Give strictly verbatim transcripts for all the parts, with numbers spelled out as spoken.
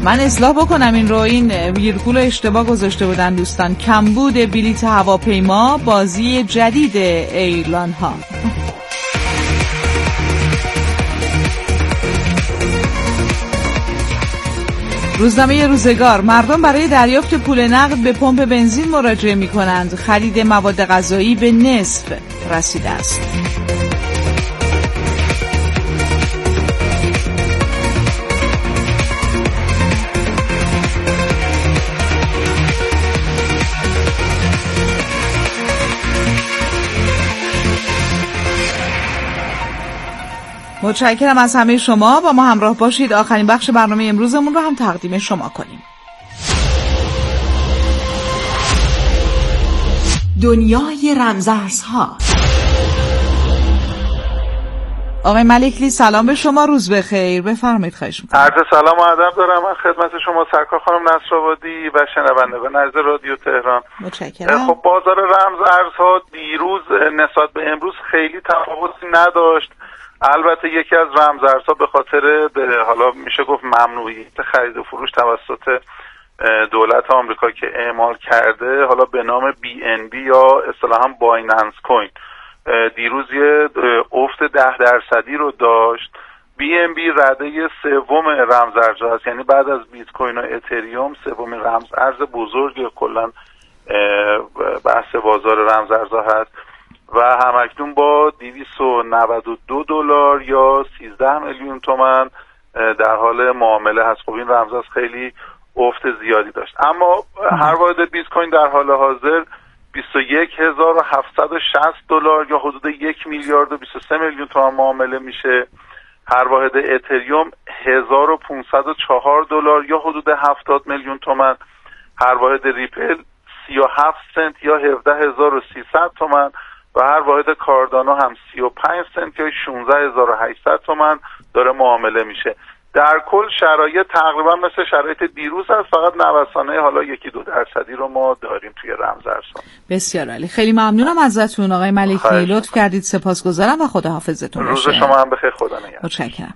من اصلاح بکنم این رو، این ویرگول اشتباه گذاشته بودن دوستان. کمبود بلیت هواپیما بازی جدید ایرلان ها. روزنامه روزگار: مردم برای دریافت پول نقد به پمپ بنزین مراجعه می کنند. خرید مواد غذایی به نصف رسیده است. متشکرم از همه شما. با ما همراه باشید. آخرین بخش برنامه امروزمون رو هم تقدیم شما کنیم. دنیای رمزارزها. آقای ملکلی سلام به شما، روز بخیر، بفرمایید. خواهش می‌کنم. عرض سلام و ادب دارم من خدمت شما سرکار خانم نصرآبادی و شنوندگان عزیز رادیو تهران. متشکرم. خب بازار رمزارزها دیروز نسبت به امروز خیلی تفاوتی نداشت. البته یکی از رمزارزها به خاطر حالا میشه گفت ممنوعیت خرید و فروش توسط دولت آمریکا که اعمال کرده، حالا به نام بی ان بی یا اصطلاحاً بایننس کوین، دیروز یه افت ده درصدی رو داشت. بی ان بی رده سوم رمزارزها است، یعنی بعد از بیت کوین و اتریوم سومین رمزارز بزرگ کلا بحث بازار رمزارزها هست و همکنون با دویست و نود و دو دلار یا سیزده میلیون تومان در حال معامله هست. خب این رمزارز خیلی افت زیادی داشت، اما هر واحد بیت کوین در حال حاضر بیست و یک هزار و هفتصد و شصت دلار یا حدود یک میلیارد و بیست و سه میلیون تومان معامله میشه. هر واحد اتریوم هزار و پانصد و چهار دلار یا حدود هفتاد میلیون تومان. هر واحد ریپل سی و هفت سنت یا هفده هزار و سیصد تومان و هر واحد کاردانو هم سی و پنج سنت یا شانزده هزار و هشتصد تومان داره معامله میشه. در کل شرایط تقریبا مثل شرایط دیروز هست، فقط نوسانه حالا یکی دو درصدی رو ما داریم توی رمزارزها. بسیار عالی، خیلی ممنونم ازتون آقای ملکی، لطف کردید، سپاسگزارم و خدا حافظتون باشه. روز شما هم بخیر، خدا نگهدار. متشکرم.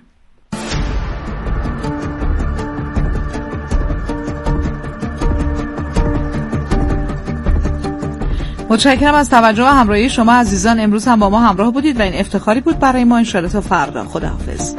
متشکرم از توجه و همراهی شما عزیزان. امروز هم با ما همراه بودید و این افتخاری بود برای ما. ان شاءالله تا فردا. خداحافظ.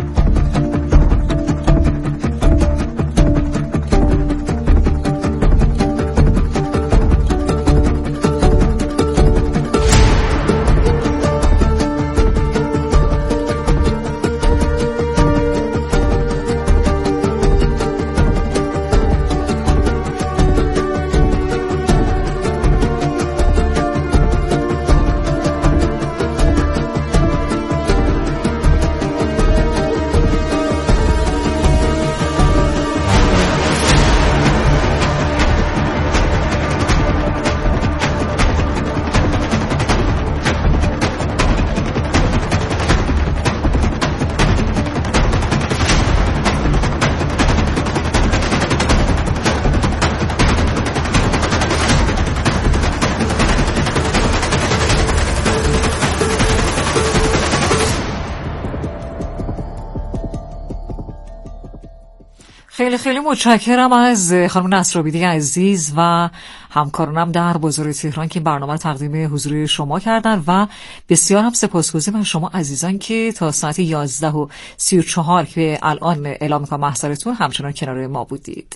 خیلی خیلی متشکرم از خانم نصرآبادی عزیز و همکارانم در بازار تهران که برنامه تقدیم حضور شما کردن و بسیار هم سپاسگزارم از شما عزیزان که تا ساعت یازده و سی و چهار که الان اعلام می‌کنم محضرتون همچنان کنار ما بودید.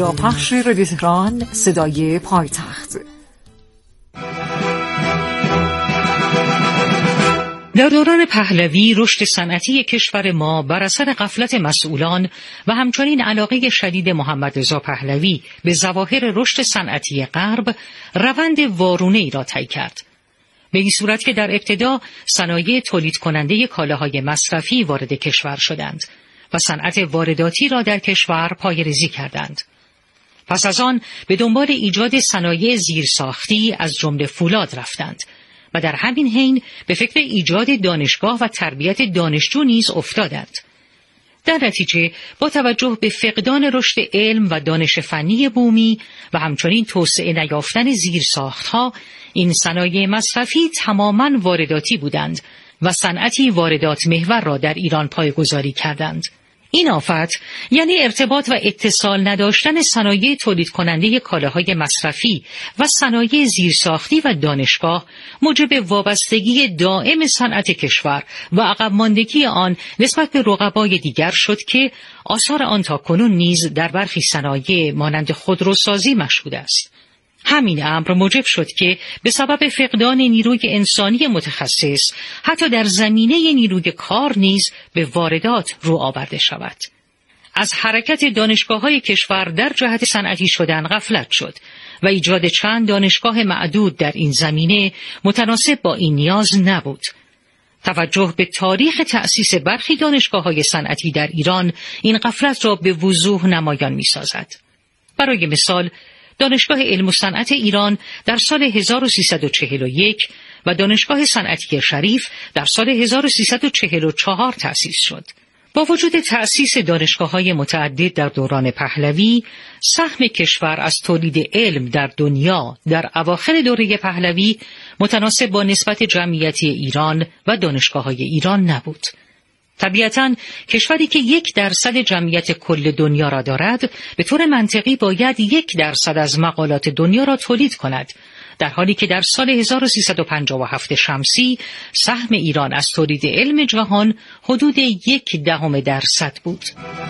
اینجا پخش رادیو تهران، صدای پایتخت. در دوران پهلوی رشد صنعتی کشور ما بر اثر غفلت مسئولان و همچنین علاقه شدید محمد رضا پهلوی به ظواهر رشد صنعتی غرب روند وارونه‌ای را طی کرد. به این صورت که در ابتدا صنایع تولید کننده کالاهای مصرفی وارد کشور شدند و صنعت وارداتی را در کشور پایه‌ریزی کردند. پس از آن به دنبال ایجاد صنایع زیرساختی از جمله فولاد رفتند و در همین حین به فکر ایجاد دانشگاه و تربیت دانشجو نیز افتادند. در نتیجه با توجه به فقدان رشد علم و دانش فنی بومی و همچنین توسعه نیافتن زیرساختها، این صنایع مصرفی تماماً وارداتی بودند و صنعتی واردات محور را در ایران پایه‌گذاری کردند. این آفت یعنی ارتباط و اتصال نداشتن صنایع تولید کننده کالاهای مصرفی و صنایع زیرساختی و دانشگاه موجب وابستگی دائم صنعت کشور و عقب ماندگی آن نسبت به رقبای دیگر شد که آثار آن تاکنون نیز در برخی صنایع مانند خودروسازی مشهود است. همین امر موجب شد که به سبب فقدان نیروی انسانی متخصص حتی در زمینه نیروی کار نیز به واردات رو آورده شود. از حرکت دانشگاه‌های کشور در جهت صنعتی شدن غفلت شد و ایجاد چند دانشگاه معدود در این زمینه متناسب با این نیاز نبود. توجه به تاریخ تأسیس برخی دانشگاه‌های صنعتی در ایران این غفلت را به وضوح نمایان می‌سازد. برای مثال دانشگاه علم و صنعت ایران در سال هزار و سیصد و چهل و یک و دانشگاه صنعتی شریف در سال هزار و سیصد و چهل و چهار تأسیس شد. با وجود تأسیس دانشگاه‌های متعدد در دوران پهلوی، سهم کشور از تولید علم در دنیا در اواخر دوره پهلوی متناسب با نسبت جمعیتی ایران و دانشگاه‌های ایران نبود. طبیعتاً کشوری که یک درصد جمعیت کل دنیا را دارد به طور منطقی باید یک درصد از مقالات دنیا را تولید کند، در حالی که در سال هزار و سیصد و پنجاه و هفت شمسی سهم ایران از تولید علم جهان حدود یک دهم درصد بود.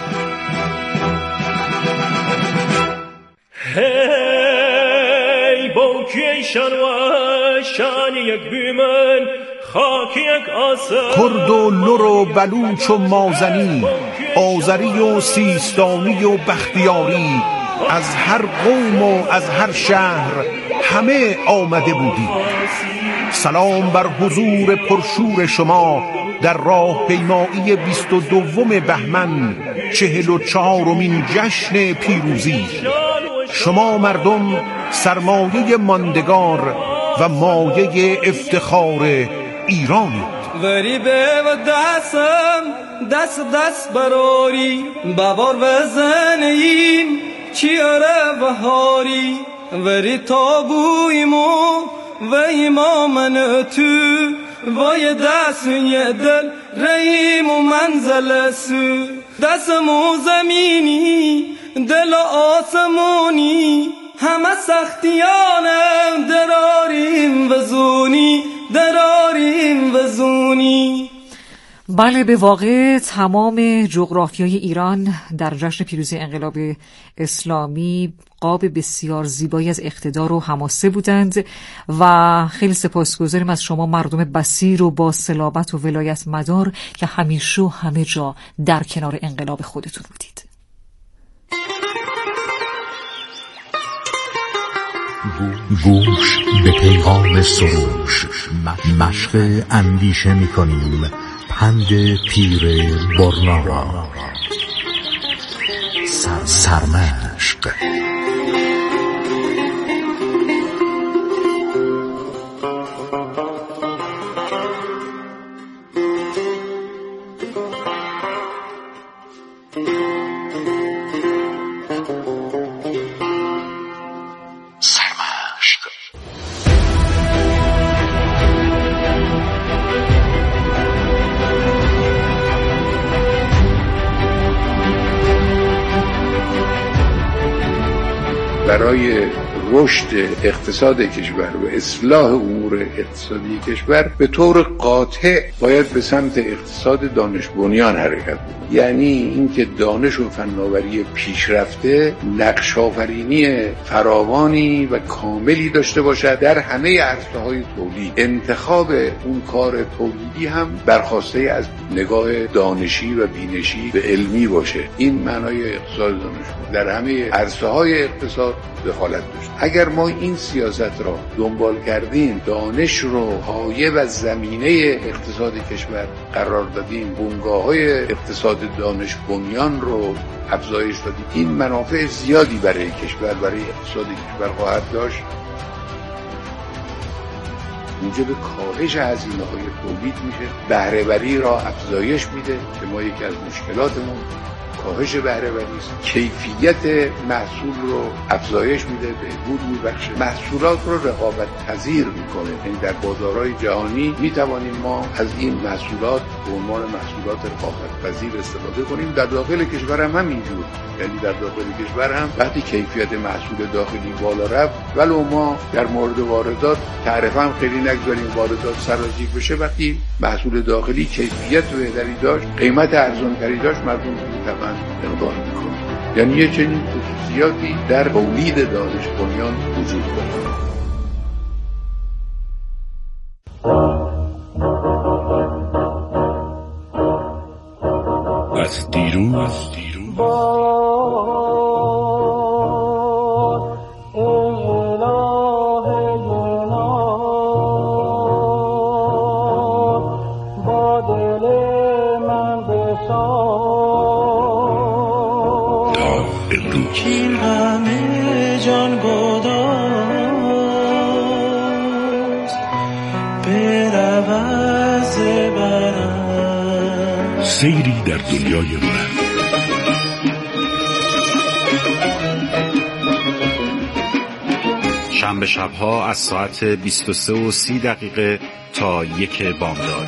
هی بوکی شنوه شان یک بیمن کرد و لر و بلوچ و مازنی، آذری و سیستانی و بختیاری، از هر قوم و از هر شهر همه آمده بودی. سلام بر حضور پرشور شما در راه پیمایی بیست و دوم بهمن، چهل و چهارمین جشن پیروزی. شما مردم سرمایه ماندگار و مایه افتخار ایرانید. غریبه و دستم دست دست براری، ببار بزنیم چیاره بهاری، وری تابویمو و ایمامن تو، وای دست یه دل ریم و منزل سو، دستمو زمینی دل آسمونی، همه سختیانم دراریم و زونی، دراریم و زونی. بله، به واقع تمام جغرافیای ایران در جشن پیروزی انقلاب اسلامی قاب بسیار زیبایی از اقتدار و حماسه بودند و خیلی سپاسگزاریم از شما مردم بصیر و با صلابت و ولایت مدار که همیشه و همه جا در کنار انقلاب خودتون بودید. گوش به پیغام سروش، مشق اندیشه می کنیم، پند پیر برنا را. سرمشق. برای رشد اقتصاد کشور و اصلاح امور اقتصادی کشور به طور قاطع باید به سمت اقتصاد دانش بنیان حرکت کنه. یعنی اینکه دانش و فناوری پیشرفته نقش آفرینی فراوانی و کاملی داشته باشد در همه عرصه‌های تولید. انتخاب اون کار تولیدی هم برخواسته از نگاه دانشی و بینشی به علمی باشه. این معنای اقتصاد دانش در همه عرصه‌های اقتصاد دخالت داشت. اگر ما این سیاست را دنبال کردیم، دانش رو پایه و زمینه اقتصاد کشور قرار دادیم، بنگاه‌های اقتصاد دانش بنیان رو افزایش دادیم، این منافع زیادی برای کشور، برای اقتصاد کشور خواهد داشت. موجب کاهش هزینه‌های تولید میشه، بهره‌وری را افزایش میده که ما یکی از مشکلاتمون کاهش بهره‌وری است. کیفیت محصول رو افزایش میده، بهبود میبخشه، محصولات رو رقابت پذیر میکنه. یعنی در بازارهای جهانی میتوانیم ما از این محصولات به عنوان محصولات رقابت پذیر استفاده کنیم. در داخل کشور هم همینجور، یعنی در داخل کشور هم وقتی کیفیت محصول داخلی بالا رفت، ولو ما در مورد واردات تعرفه هم خیلی نگذاریم واردات سراجیک بشه، وقتی محصول داخلی کیفیت بهتری داشت، قیمت ارزان‌تری داشت، مردم طبعا اقدام میکنه. یعنی یه چنین خصوصیاتی در تولید دانش بنیان وجود داره. از دیروز سیری در دنیای هنر. شنبه شبها از ساعت بیست و سه و سی دقیقه تا یک بامداد.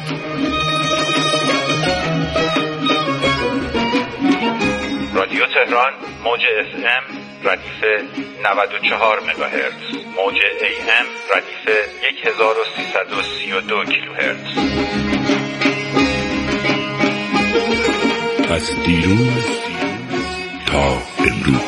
رادیو تهران موج اف ام ردیف نود و چهار مگاهرتز، موج ای ام ردیف هزار و سیصد و سی و دو کیلوهرتز. از دیروز تا امروز.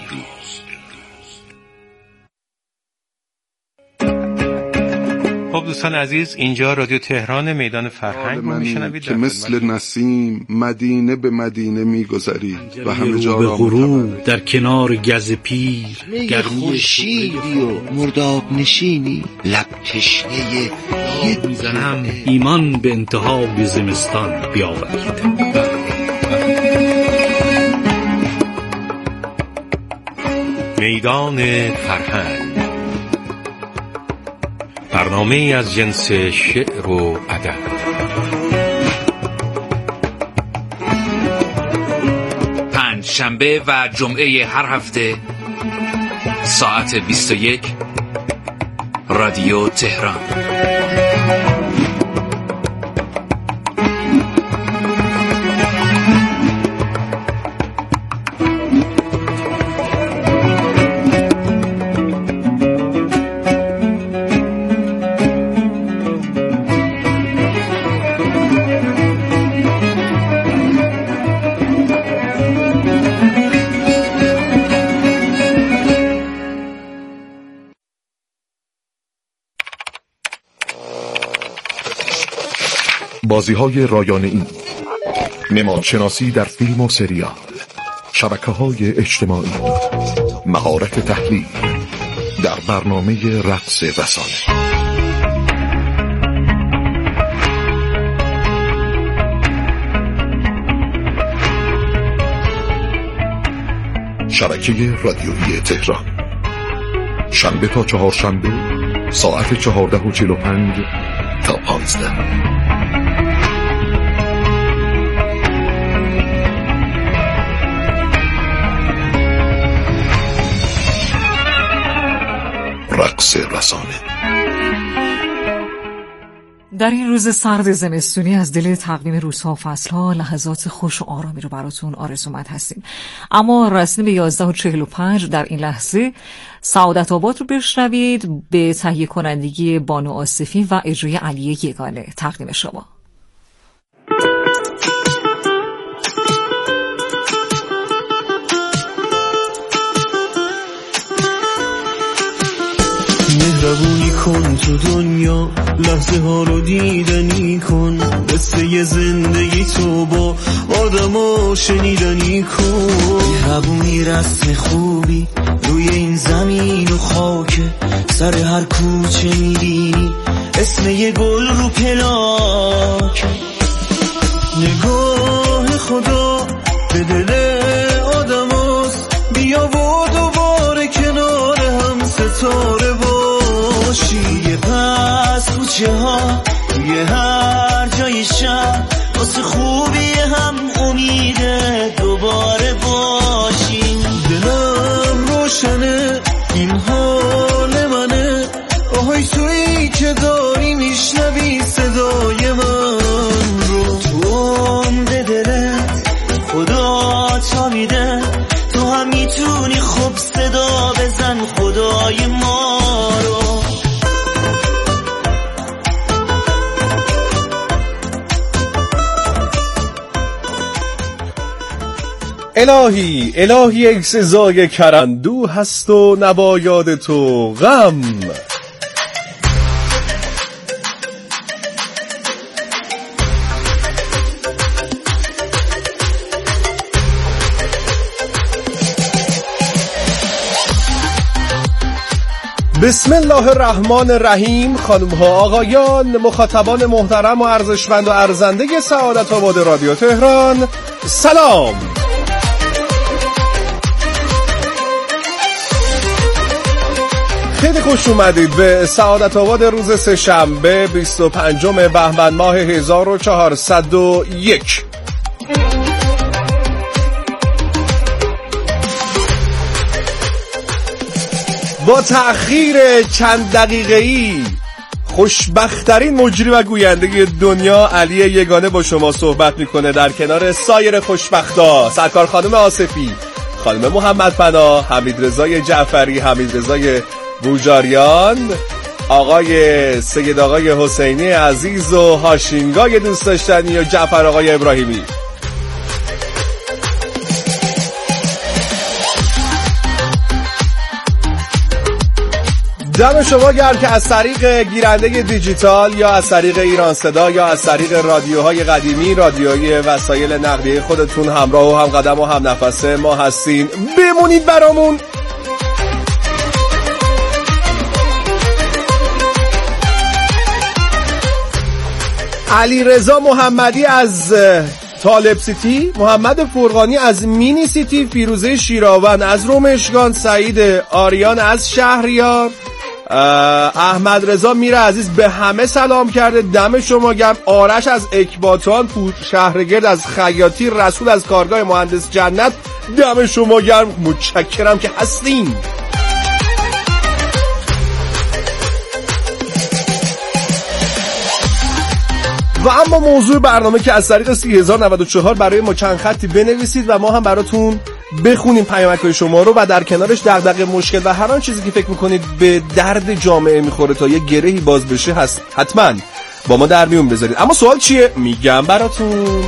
خب دوستان عزیز، اینجا رادیو تهران میدان فرهنگ رو میشنوید که مثل نسیم مدینه به مدینه میگذری و همه جا را غروب در کنار گز پیر، گرمی خورشیدی و مرداب نشینی، لب تشنه یه میزنم ایمان به انتها به زمستان بیاورید. میدان فرهنگ، برنامه از جنس شعر و ادب. پنج شنبه و جمعه هر هفته ساعت بیست و یک، رادیو تهران. بازی‌های رایانه‌ای، نمادشناسی در فیلم و سریال، شبکه‌های اجتماعی، مهارت تحلیل در برنامه رقص رسانه. شبکه رادیویی تهران، شنبه تا چهارشنبه ساعت چهارده و چهل و پنج تا پانزده. رقص رسانه. در این روز سرد زمستونی از دل تقویم روزها و فصلها لحظات خوش و آرامی رو براتون آرزومند هستیم. اما رسیدیم به یازده و چهل و پنج. در این لحظه سعادت آباد رو بشنوید به تهیه کنندگی بانو آصفی و اجرای علی یگانه. تقدیم شما. مهربونی کن تو دنیا، لحظه ها رو دیدنی کن، قصه ی زندگی تو با آدما شنیدنی کن. مهربونی رسم خوبی روی این زمین و خاک، سر هر کوچه میبینی اسم یه گل رو پلاک. نگاه خدا به دل آدم هست، بیا و دوباره کنار هم ستاره باشی. یه پس کوچه ها توی هر جای شهر، واسه خوبی هم امیده دوباره باشیم. دلم روشنه این حال منه، آهای تویی که داری میشنوی صدای من رو. تو هم به دلت خدا تا میده، تو هم میتونی خوب صدا بزن خدای ما رو. الهی الهی یک سزای کرندو هست و نبایاد تو غم. بسم الله الرحمن الرحیم. خانم ها آقایان، مخاطبان محترم و ارزشمند و ارزنده سعادت آباد رادیو تهران، سلام. خیلی خوش اومدید به سعادت آباد روز سه شنبه بیست و پنجم بهمن ماه هزار و چهارصد و یک. با تأخیر چند دقیقه‌ای خوشبخت‌ترین مجری و گوینده دنیا علی یگانه با شما صحبت میکنه در کنار سایر خوشبختا، سرکار خانم آصفی، خانم محمد پناه، حمیدرضا جعفری، حمیدرضا بوجاریان، آقای سید آقای حسینی عزیز و هاشینگای دوست داشتنی و جعفر آقای ابراهیمی. دم شما گرم که از طریق گیرنده دیجیتال یا از طریق ایران صدا یا از طریق رادیوهای قدیمی، رادیوهای وسایل نقلیه خودتون همراه و هم قدم و هم نفس ما هستین. بمونید برامون. علیرضا محمدی از طالب سیتی، محمد فرقانی از مینی سیتی، فیروزه شیراون از رومشگان، سعید آریان از شهریار، احمد رضا میر عزیز به همه سلام کرده، دم شما گرم. آرش از اکباتان، شهرگرد از خیاطی، رسول از کارگاه مهندس جنت، دم شما گرم، متشکرم که هستین. و اما موضوع برنامه که از طریق سی هزار و نود و چهار برای ما چند خطی بنویسید و ما هم براتون بخونیم پیامک‌های شما رو و در کنارش دغدغه، مشکل و هر آن چیزی که فکر می‌کنید به درد جامعه می‌خوره تا یه گرهی باز بشه هست حتما با ما در میون بذارید. اما سوال چیه؟ میگم براتون.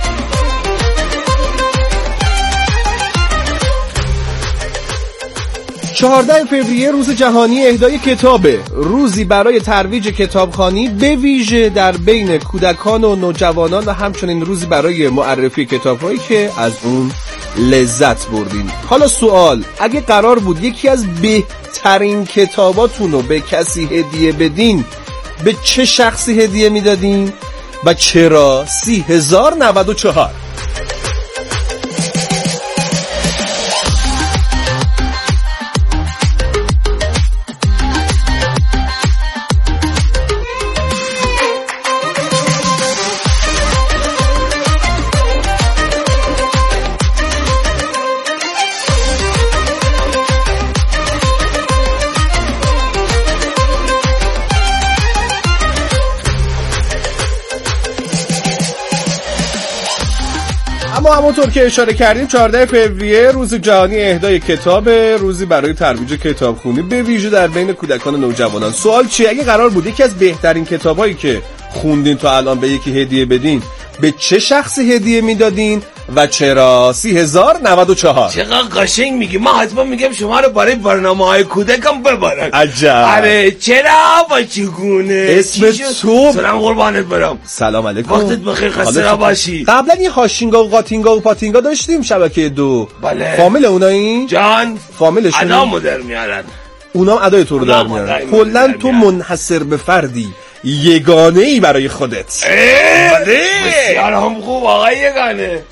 چهاردهم فوریه روز جهانی اهدای کتابه، روزی برای ترویج کتابخوانی به ویژه در بین کودکان و نوجوانان و همچنین روزی برای معرفی کتاب‌هایی که از اون لذت بردین. حالا سوال، اگه قرار بود یکی از بهترین کتاباتون رو به کسی هدیه بدین، به چه شخصی هدیه میدادین و چرا؟ سی هزار و نود و چهار. اما همونطور که اشاره کردیم چهاردهم فوریه روز جهانی اهدای کتاب، روزی برای ترویج کتابخوانی به ویژه در بین کودکان و نوجوانان. سوال چیه؟ اگه قرار بود یکی از بهترین کتابایی که خوندین تا الان به یکی هدیه بدین، به چه شخصی هدیه میدادین و چرا؟ سی هزار و نود و چهار. چقدر قشنگ میگی. من حتما میگم شما رو برای برنامه‌های کودکم ببرن. عجب. آره چرا و چگونه؟ اسم تو؟ سلام قربانت برم. سلام علیکم. وقتت بخیر، خسته نباشی. قبلا یه هاشینگا و قاتینگا و پاتینگا داشتیم شبکه دو. بله. فامیل اونایی؟ جان فامیلشون ادامو در میارن. اونام ادای تو رو در میارن. کلا تو منحصر به فردی، یگانه ای برای خودت. بله بسیار هم خوب آقای یگانه.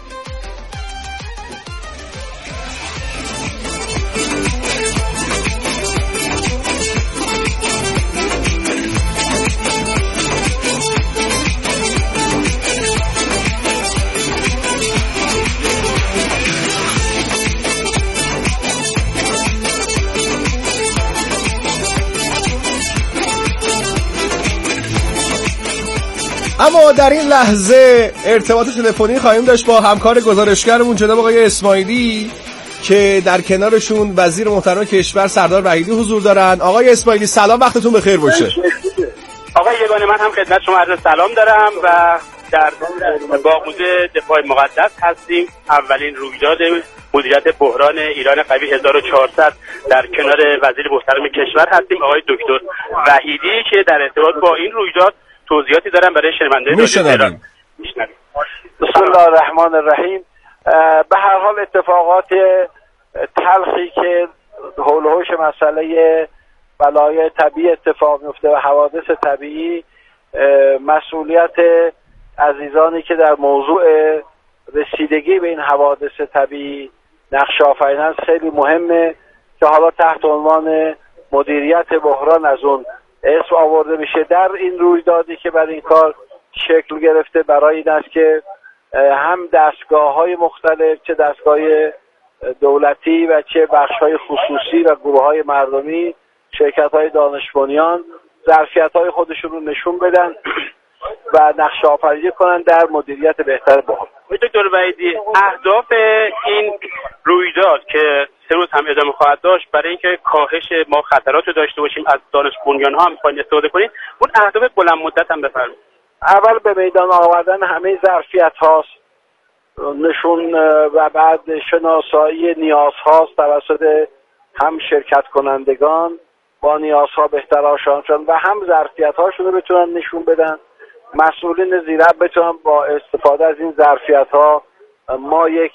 اما در این لحظه ارتباط تلفنی خواهیم داشت با همکار گزارشگرمون جناب آقای اسماعیلی که در کنارشون وزیر محترم کشور سردار وحیدی حضور دارن. آقای اسماعیلی سلام، وقتتون بخیر باشه. آقای یگانه من هم خدمت شما عرض سلام دارم و در باغ‌موزه دفاع مقدس هستیم. اولین رویداد مدیریت بحران ایران قوی هزار و چهارصد در کنار وزیر محترم کشور هستیم آقای دکتر وحیدی که در ارتباط با این رویداد توضیحاتی دارم برای شنونده. میشنویم. بسم الله الرحمن الرحیم. به هر حال اتفاقات تلخی که حول و حوش مسئله بلایای طبیعی اتفاق میفته و حوادث طبیعی، مسئولیت عزیزانی که در موضوع رسیدگی به این حوادث طبیعی نقش آفرینند خیلی مهمه که حالا تحت عنوان مدیریت بحران از اون اسم آورده میشه. در این رویدادی که برای این کار شکل گرفته برای این است که هم دستگاه‌های مختلف، چه دستگاه دولتی و چه بخش‌های خصوصی و گروه‌های مردمی، شرکت‌های دانش بنیان ظرفیت‌های خودشون رو نشون بدن و نقشه آفرینی کنن در مدیریت بهتر بحران. دکتر وحیدی، اهداف این رویداد که سه روز هم ادامه خواهد داشت برای اینکه کاهش ما خطرات رو داشته باشیم، از دانش بنیان ها هم می‌خوایم استفاده کنیم، اون اهداف بلند مدت هم بفرمایید. اول به میدان آوردن همه ظرفیت هاست، نشون و بعد شناسایی نیاز هاست توسط هم شرکت کنندگان با نیازها بهتر آشنا شدن و هم ظرفیت هاشون رو بتونن نشون بدن. مسئولین زیراب بتونن با استفاده از این ظرفیت ها ما یک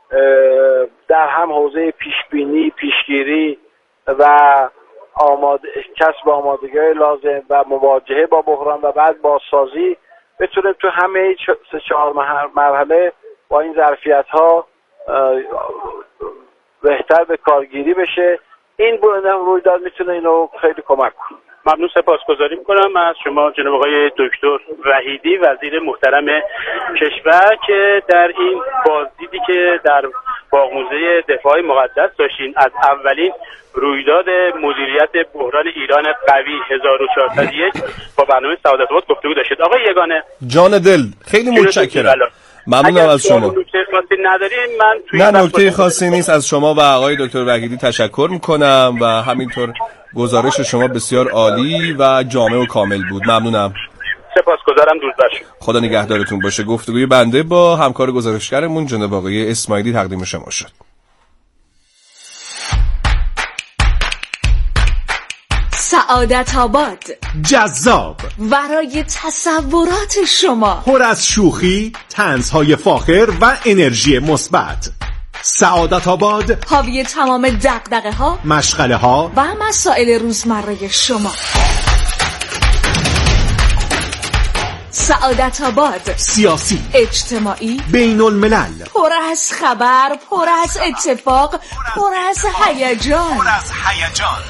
در هم حوزه پیشبینی، پیشگیری و آماده کسب آمادگی لازم و مواجهه با بحران و بعد بازسازی بتونیم تو همه سه چهار مرحله با این ظرفیت ها بهتر به کارگیری بشه. این رویداد میتونه اینو خیلی کمک کنه. ممنون، سپاسگزاری میکنم از شما جناب آقای دکتر وحیدی وزیر محترم کشور که در این بازدیدی که در باغ‌موزه دفاع مقدس داشتین از اولین رویداد مدیریت بحران ایران قوی هزار و چهارصد و یک با برنامه سعادت آباد گفتگو داشتید. آقای یگانه جان دل خیلی متشکرم. ممنونم از شما. نکته خاصی ندارین؟ من توی نه نکته خاصی نیست. از شما و آقای دکتر وحیدی تشکر میکنم و همینطور گزارش شما بسیار عالی و جامع و کامل بود. ممنونم. سپاسگزارم. درود بر شما. خدا نگهدارتون باشه. گفتگوی بنده با همکار گزارشگرمون جناب آقای اسماعیلی تقدیم شما شد. سعادت آباد، جذاب، ورای تصورات شما، پر از شوخی، طنزهای فاخر و انرژی مثبت. سعادت آباد حاوی تمام دغدغه ها، مشغله ها و مسائل روزمره شما. سعادت آباد، سیاسی، اجتماعی، بین الملل، پر از خبر، پر از اتفاق، پر از هیجان، پر از هیجان.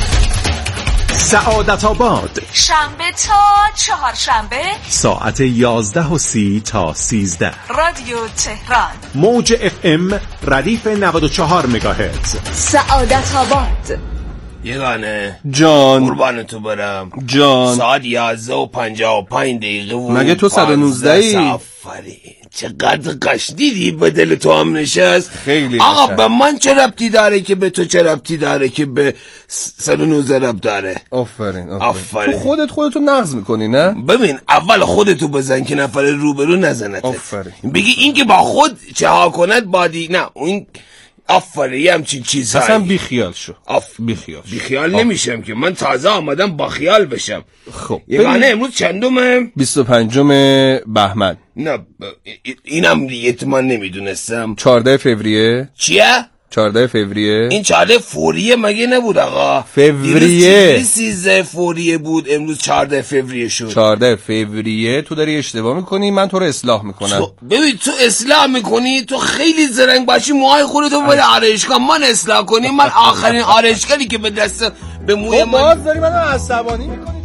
سعادت آباد، شنبه تا چهارشنبه ساعت یازده و سی تا سیزده. رادیو تهران، موج اف ام ردیف نود و چهار مگاهرتز. سعادت آباد. یگانه جان، قربان تو برم جان، ساعت یازده و پنجاه و پنج دقیقه و مگه تو صد و نوزده ای؟ آفرین. چقدر قش دیدی به دل تو هم نشست. خیلی آقا به من چه ربطی داره که به تو چه ربطی داره که به صد و نوزده ربط داره. آفرین آفرین. تو خودت خودتو نقض میکنی نه؟ ببین اول خودتو بزن که نفر روبرو نزنت. آفرین. بگی این که با خود چه ها کند بادی نه اون آفرین یه همچین چیزهایی. اصلا بی خیال شو. آف بی خیال بی خیال نمیشم که من تازه آمدم با خیال بشم. خب یگانه امروز چندمه؟ بیست و پنجم بهمن. نه ب... اینم دیگه من نمیدونستم. چهارده فوریه. چیه؟ چهارده فوریه. این چهارده فوریه مگه نبود آقا؟ فوریه. سیزده فوریه بود امروز چهارده فوریه شد. چهارده فوریه. تو داری اشتباه میکنی من تو رو اصلاح میکنم. تو... ببین تو اصلاح میکنی تو خیلی زرنگ باشی موهای خودتو بری آرایشگاه من اصلاح کنی من آخرین آرایشگری که به دست به موی من باز داری منو عصبانی میکنی.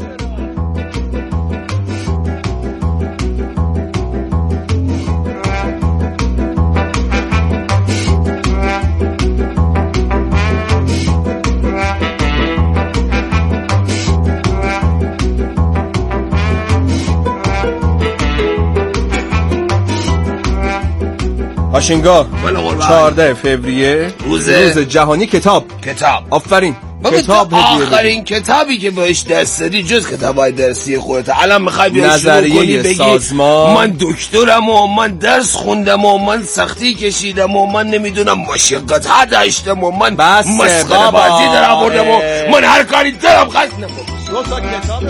هاشینگاه چهارده فوریه روز روز جهانی کتاب. کتاب آفرین. کتاب آخرین کتابی که بهش دست دادی جز کتابای درسی خودت الان میخوای بیای نظریه بگی سازمان. من دکترم و من درس خوندم و من سختی کشیدم و من نمیدونم مشقت ها داشتم و من مسخره بازی در آوردم و من هر کاری دارم قصد نمونم. دو تا کتاب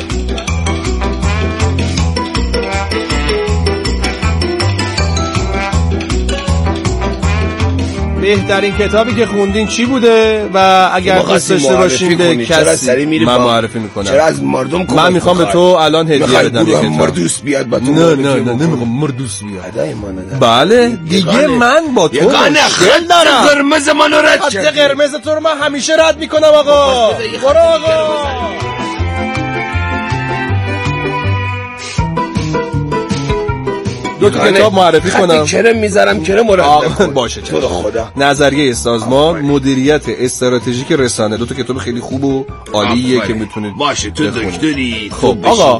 بهترین کتابی که خوندین چی بوده و اگر دوست داشته باشین به کسی من معرفی میکنم. چرا از مردم کمک من میخوام به تو الان هدیه بدم. میخوای مردوس بیاد با تو؟ نه نه نه نمیخوام مردوس بیاد. ادای ما ندارم. بله دیگه من با تو خیلی دارم. قرمز منو رد کرد. خط قرمز تو رو من همیشه رد میکنم آقا. برو آقا. دو تا کتاب معرفی کنم. خطی کرم میذارم کرم مرتب باشه تو رو خدا. نظریه سازمان، مدیریت استراتژیک رسانه. دو تا کتاب خیلی خوب و عالیه که میتونید باشه تو دکتری. خب آقا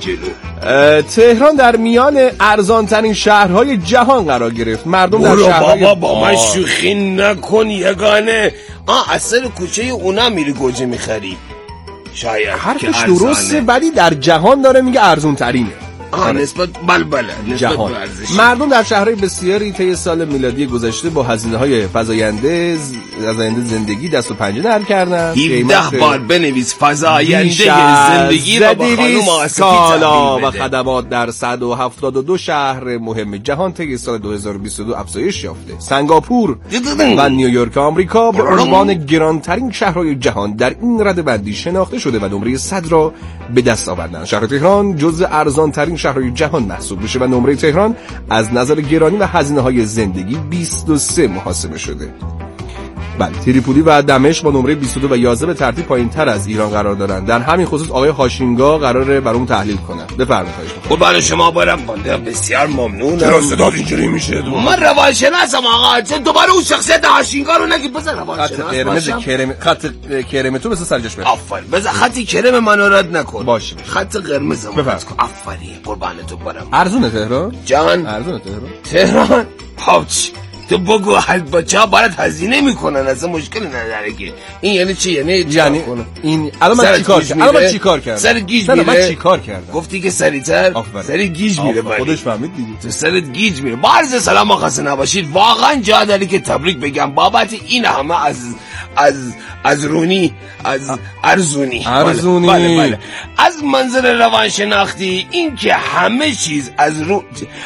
تهران در میان ارزان ترین شهرهای جهان قرار گرفت. مردم در شهرهای بابا با من شوخی نکن یگانه. آ اثر کوچه اونا میری گوجه میخری. شاید حرفش درسته ولی در جهان داره میگه ارزون ترینه. آه نسبت بلبله جهان. مردم در شهرهای بسیاری طی سال میلادی گذشته با هزینه‌های فزاینده فزاینده زندگی دست و پنجه نرم کردن. هفده بار بنویس فزاینده زندگی و با خانم آسفی کالا و خدمات در صد و هفتاد و دو شهر مهم جهان طی سال دو هزار و بیست و دو افزایش یافته. سنگاپور و نیویورک آمریکا به عنوان گرانترین شهرهای جهان در این رده‌بندی شناخته شده و نمره صد را به دست آوردند. شهر تهران جزو ارزان‌ترین شهرهای جهان محسوب میشه و نمره تهران از نظر گرانی و هزینه‌های زندگی بیست و سه محاسبه شده. بله تریپولی و دمشق با نمره بیست و دو و یازده به ترتیب پایین‌تر از ایران قرار دارند. در همین خصوص آقای هاشینگا قراره برام تحلیل کنه. بفرمایید. خب برای شما برام بنده بسیار ممنونم. چرا صدات اینجوری میشه؟ من روانشناسم آقا. چه دوباره اون شخصیت هاشینگا رو نگی بزن روانشناس. خط قرمز کرم خط کرم تو مثل سرجش بره. آفرین. بزن خط کرم منو رد نکن. باشه. خط قرمز منو رد کن. آفرین. قربان تو برام. ارزونه تهران؟ جان. ارزونه تهران. تهران. پاوچ. تو بگو هر بچه ها برات هزینه میکنن اصلا مشکل نداره که این یعنی چی یعنی یعنی این الان من چیکار کردم الان من چیکار کردم سر گیج میره من چیکار کردم گفتی که سریعتر سر گیج میره خودش فهمید دیگه تو سرت گیج میره بارز سلام خسته نباشید واقعا جا داره که تبریک بگم بابت این همه از از از رونی از ارزونی ارزونی بله بله از منظر روانشناختی این که همه چیز از رو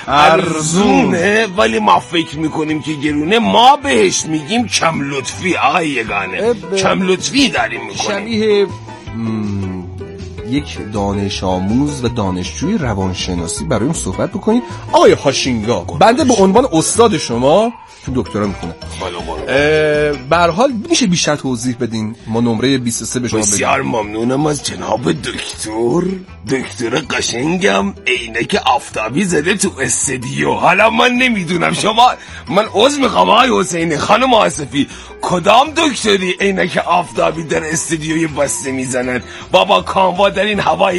ارزونه ولی ما فکر میکنیم که گرونه ما بهش میگیم کم لطفی آقای یگانه کم لطفی داریم میکنیم شبیه یک دانش آموز و دانشجوی روانشناسی برایم صحبت بکنید آقای هاشینگا بنده به عنوان استاد شما چون دکترا میخونم به هر حال میشه بیشتر توضیح بدین ما نمره بیست و سه به شما بدیم بسیار ممنونم از جناب دکتر دکتر قشنگم عینک آفتابی زده تو استودیو حالا من نمیدونم شما من عذر میخوام آقای حسینی خانم آصفی کدام دکتری عینک آفتابی در استودیوی بسته میزنند بابا کاموا در این هوای